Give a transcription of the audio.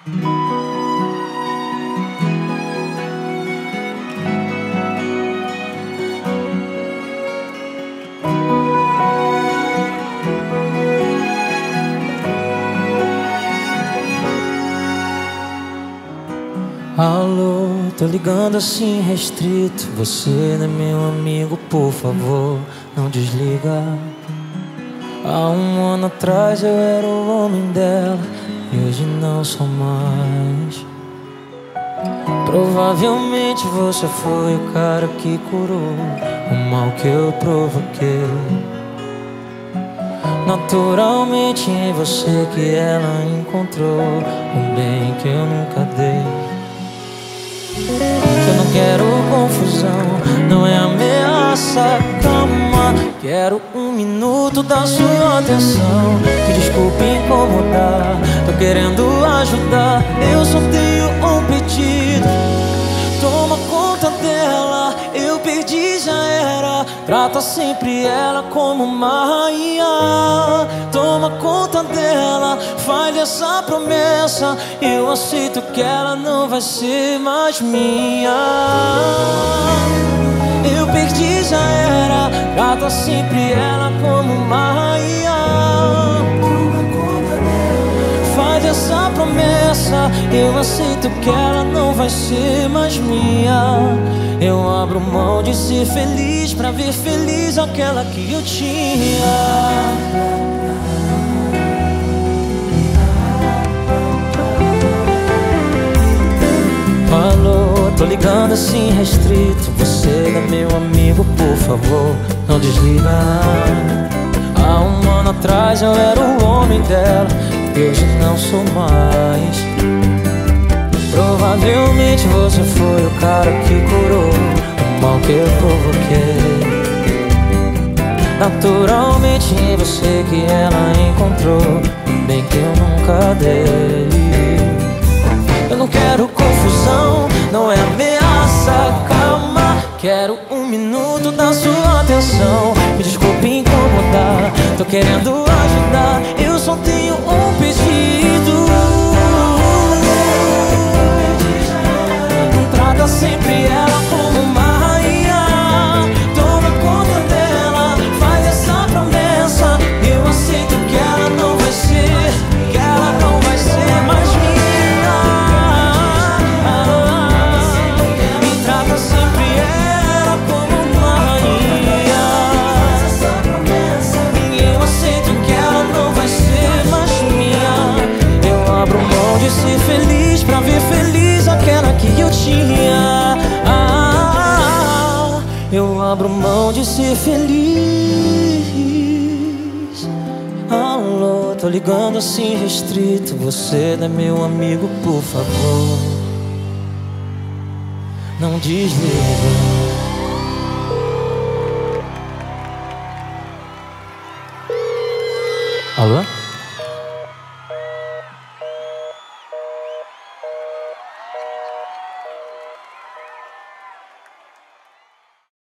Alô, tô ligando assim restrito. Você não é meu amigo, por favor, não desliga. Há um ano atrás eu era o homem dela e hoje não sou mais. Provavelmente você foi o cara que curou o mal que eu provoquei. Naturalmente em você que ela encontrou um bem que eu nunca dei. Eu não quero confusão, não é ameaça, calma. Quero um minuto da sua atenção. Me desculpe incomodar, tô querendo ajudar. Eu só tenho um pedido: toma conta dela, eu perdi, já era. Trata sempre ela como uma rainha. Toma conta dela, faz essa promessa. Eu aceito que ela não vai ser mais minha. Eu perdi, já era. Trata sempre ela como uma rainha. Toma conta dela, faz essa promessa. Eu aceito que ela não vai ser mais minha. Eu abro mão de ser feliz pra ver feliz aquela que eu tinha. Alô, tô ligando assim restrito. Você é meu amigo, por favor, não desliga. Há um ano atrás eu era o homem dela e hoje não sou mais. Provavelmente você foi o cara que curou o mal que eu provoquei. Naturalmente em você que ela encontrou um bem que eu nunca dei. Eu não quero confusão, não é ameaça, calma. Quero um minuto da sua atenção. Me desculpe incomodar, tô querendo ajudar. Eu só tenho um pedido: trata sempre ela como uma rainha. Toma conta dela, faz essa promessa. Eu aceito que ela não vai ser, que ela não vai ser mais minha. Trata sempre ela como uma rainha. Eu aceito que ela não vai ser mais minha. Eu abro mão de ser feliz pra ver feliz aquela que eu tinha. Eu abro mão de ser feliz. Alô, tô ligando assim restrito. Você não é meu amigo, por favor, não desliga. Alô?